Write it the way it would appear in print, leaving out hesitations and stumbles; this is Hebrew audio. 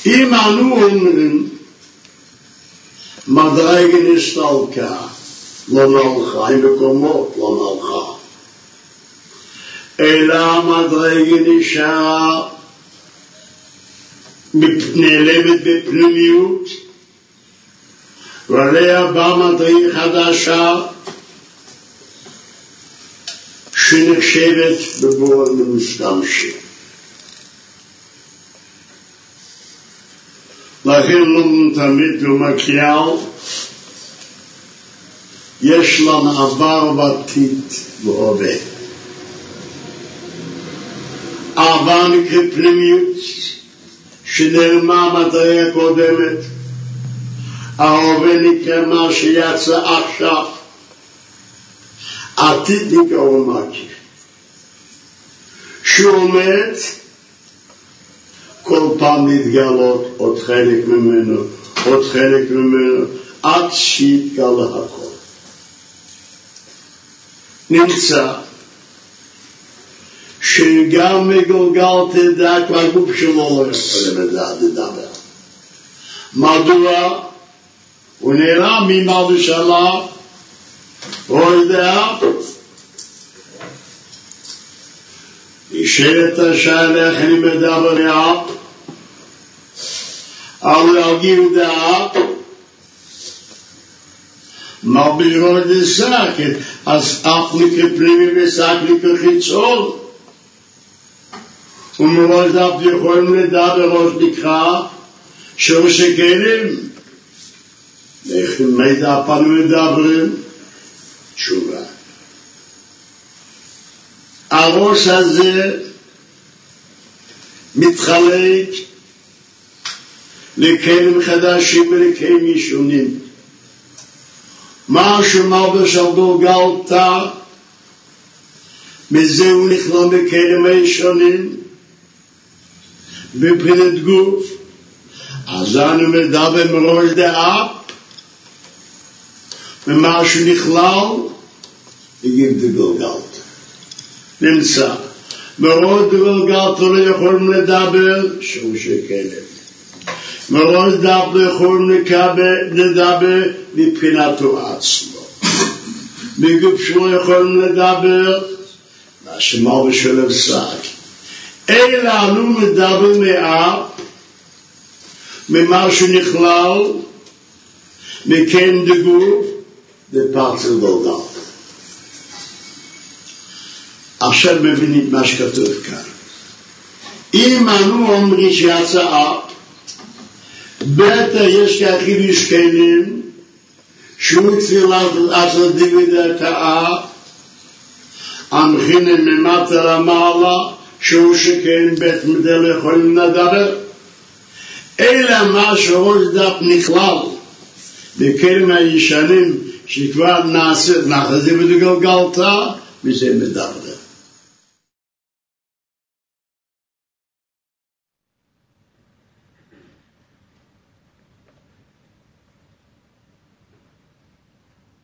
אם אנו אומרים מדרגה נסתלקה, לא נלכה, עם מקומות לא נלכה, אלא מדרגה נשארה נעלמת בפנימיות, ועליה באה מדרגה חדשה שנחשבת בבורא משתמשים. לכן לא תמיד ומקריאל, יש לנו עבר ועתיד והווה. עבר נקרא פנימיות, שנעלמה מדרגה קודמת. ההווה נקרא מה שיצא עכשיו. עתיד נקרא ומקריאל. שעומד כל פעם להתגלות עוד חלק ממנו, עד שיתגלה הכל. נמצא שגם מגולגל תדע כבר גוף שלו לא יכול לדבר. מדוע? הוא נראה ממד שלה, לא יודע, נשאלת השאלה איך אני מדבר לאט, אבל להגיב דעת, מה בירור דסקת, אז אף נקרא פנימי וסק נקרא חיצון, ומראש דף יכולים לדבר ראש נקרא, שורש הכלים, איך מידע פנו מדברים, תשובה. הראש הזה מתחלק לכלים חדשים ולכלים ישונים. מה שמלבש על גולגלתה, מזה הוא נכלל בכלים הישונים, בבחינת גוף. אז אנו מדבר מראש דעה, ומה שנכלל, יגיב בגולגלתה. נמצא. מראש גולגלתה לא יכולים לדבר, שורש הכלים. מראש דף לא יכולים לדבר מבחינתו עצמו. בגוף שלא יכולים לדבר, מה שמר ושלב שק. אלא אנו מדבר מעט, ממה שנכלל, מכן דגוף, דפרצל גולגלתה. עכשיו מבינים מה שכתוב כאן. אם אנו אומרים שהצעה, בטח יש כאחידוש כלים, שהוא תפילת לעשות דיוויד הקאה, המכינים ממטה למעלה, שהוא שכן בית מדל יכולים לדבר. אלא מה שראש דף נכלל, בכלים הישנים, שכבר נעשה דיוויד גולגלתה, וזה מדבר.